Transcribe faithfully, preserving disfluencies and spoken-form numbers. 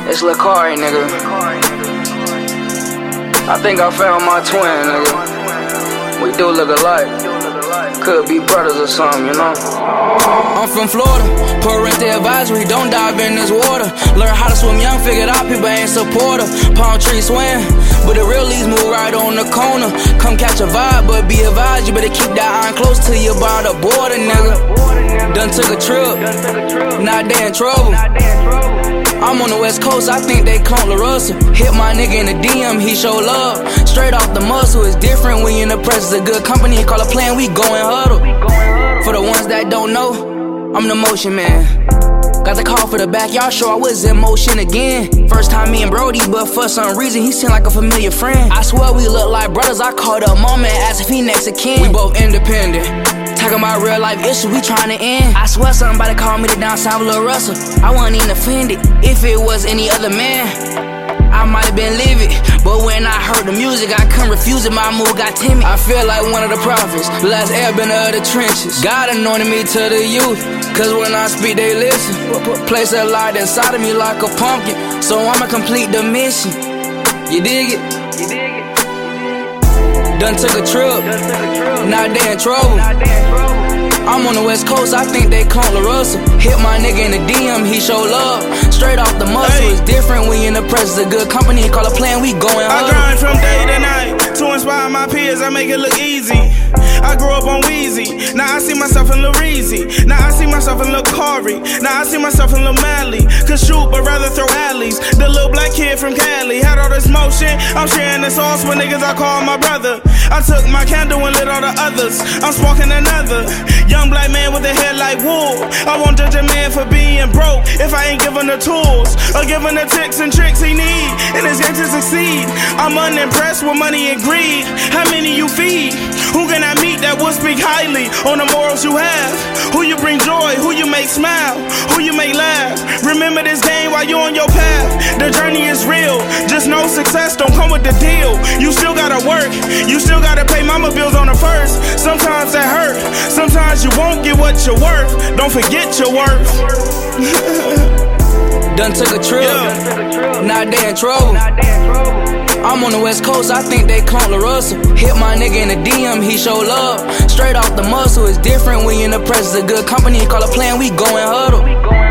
It's Lakari, nigga. I think I found my twin, nigga. We do look alike. Could be brothers or something, you know? I'm from Florida, parental advisory, don't dive in this water. Learn how to swim young, figured out people ain't supporter. Palm tree swim, but the real leads move right on the corner. Come catch a vibe, but be advised, you better keep that iron close till you by the border, nigga. Done took a trip, now they in trouble. I'm on the west coast, I think they clone LaRussell. Hit my nigga in the D M, he show love. Straight off the muscle, it's different when you in the presence of good company. Call a plan, we going huddle. For the ones that don't know, I'm the motion man. Got the call for the backyard show, I was in motion again. First time me and Brody, but for some reason he seemed like a familiar friend. I swear we look like brothers, I called up mom and asked if he next of kin. We both independent, talking about real life issues we trying to end. I swear somebody called me the down south LaRussell. I wasn't even offended. If it was any other man, I might have been livid. But when I heard the music, I couldn't refuse it, my mood got timid. I feel like one of the prophets, the last airbender of the trenches. God anointed me to the youth, cause when I speak they listen. Place a light inside of me like a pumpkin, so I'ma complete the mission. You dig it? You dig it? Done took a trip, now they in trouble. I'm on the west coast, I think they clone LaRussell. Hit my nigga in the D M, he show love. Straight off the muscle, hey. It's different when you in the presence of good company. Call a plan, we going hard. I grind from day to night to inspire my peers, I make it look easy. I grew up on Weezy, now I see myself in Lil Reezy. Now I see myself in Lil Kari, now I see myself in Lil Mally. Could shoot but rather throw alleys. The little black kid from Cali had all this motion, I'm sharing the sauce with niggas I call my brother. I took my candle and lit all the others, I'm sparking another. Young black man with a head like wool. I won't judge a man for being broke if I ain't given the tools or given the tricks and tricks he need in his game to succeed. I'm unimpressed with money and greed. How many you feed? Who can I meet that will speak highly on the morals you have? Who you bring joy, who you make smile, who you make laugh. Remember this game while you're on your path. The journey is real, just know success don't come with the deal. You still gotta work, you still gotta pay mama bills on the first. Sometimes that hurt, sometimes you won't get what you're worth. Don't forget your worth. Done took a trip, yeah. Now they in trouble. I'm on the west coast, I think they clone LaRussell. Hit my nigga in the D M, he show love. Straight off the muscle, it's different when you in the presence of good company. Call a plan, we going huddle.